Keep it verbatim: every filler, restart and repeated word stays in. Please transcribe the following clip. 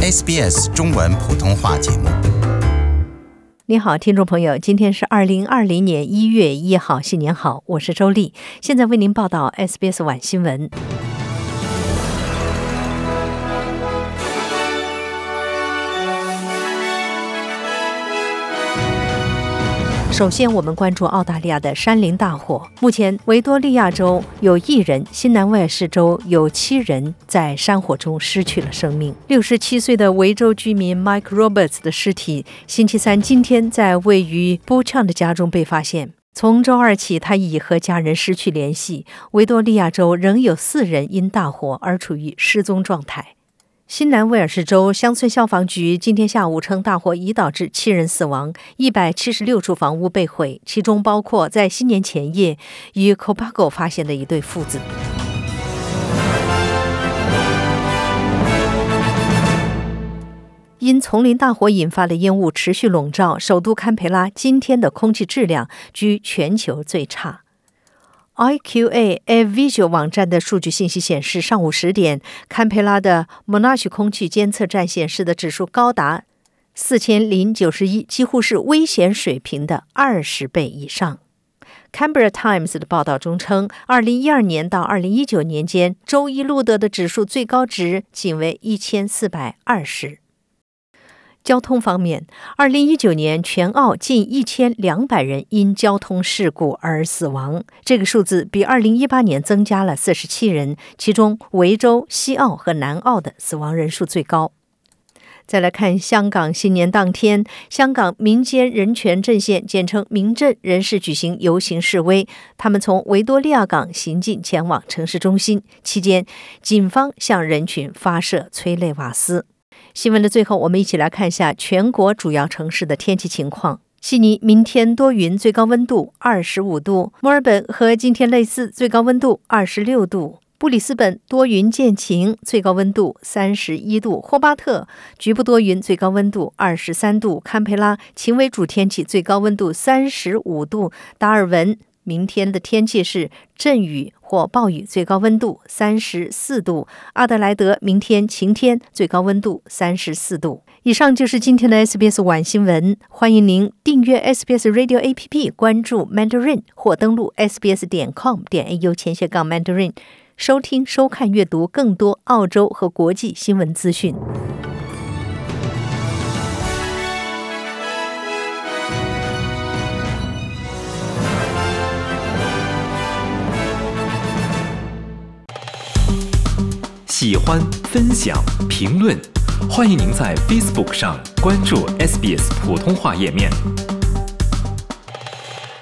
S B S 中文普通话节目。 你好，听众朋友，今天是二零二零年一月一号，新年好，我是周丽，现在为您报道 S B S 晚新闻。首先，我们关注澳大利亚的山林大火。目前，维多利亚州有一人，新南威尔士州有七人在山火中失去了生命。六十七岁的维州居民 Mike Roberts 的尸体，星期三今天在位于 Buchan 的家中被发现。从周二起，他已和家人失去联系。维多利亚州仍有四人因大火而处于失踪状态。新南威尔士州乡村消防局今天下午称，大火已导致七人死亡，一百七十六处房屋被毁，其中包括在新年前夜于 Copago 发现的一对父子。因丛林大火引发的烟雾持续笼罩，首都堪培拉今天的空气质量居全球最差。I Q A Air Visual 网站的数据信息显示，上午十点，堪培拉的 Monash 空气监测站显示的指数高达四千零九十一，几乎是危险水平的二十倍以上。Canberra Times 的报道中称，二零一二年到二零一九年间，周一录得的指数最高值仅为一千四百二十。交通方面，二零一九年全澳近一千两百人因交通事故而死亡，这个数字比二零一八年增加了四十七人，其中维州、西澳和南澳的死亡人数最高。再来看香港新年当天，香港民间人权阵线简称民阵人士举行游行示威，他们从维多利亚港行进前往城市中心，期间警方向人群发射催泪瓦斯。新闻的最后，我们一起来看一下全国主要城市的天气情况。悉尼明天多云，最高温度二十五度；墨尔本和今天类似，最高温度二十六度；布里斯本多云见晴，最高温度三十一度；霍巴特局部多云，最高温度二十三度；堪培拉晴为主天气，最高温度三十五度；达尔文明天的天气是阵雨或暴雨，最高温度三十四度；阿德莱德明天晴天，最高温度三十四度。以上就是今天的 S B S 晚新闻，欢迎您订阅 S B S Radio A P P， 关注 Mandarin 或登录 s b s 点 com 点 a u 前斜杠 Mandarin， 收听、收看、阅读更多澳洲和国际新闻资讯。 喜欢、分享、评论，欢迎您在 Facebook 上关注 S B S 普通话页面。